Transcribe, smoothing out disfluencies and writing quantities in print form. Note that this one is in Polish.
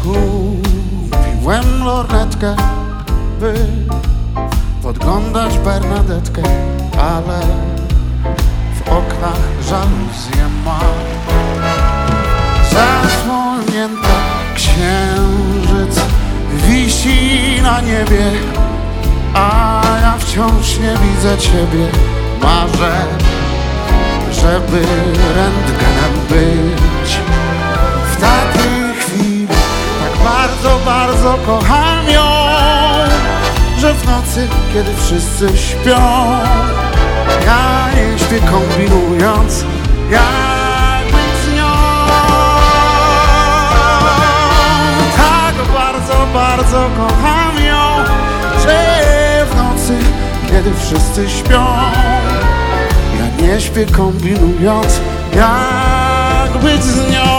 Kupiłem lornetkę, by podglądać Bernadetkę, ale w oknach żaluzję ma. Zasłonięta księżyc wisi na niebie, a ja wciąż nie widzę ciebie. Marzę, żeby rentgenem być. W takiej chwili tak bardzo, bardzo kocham ją, że w nocy, kiedy wszyscy śpią, ja nie śpię kombinując, jak być z nią. Tak bardzo, bardzo kocham ją, że w nocy, kiedy wszyscy śpią, ja nie śpię kombinując, jak być z nią.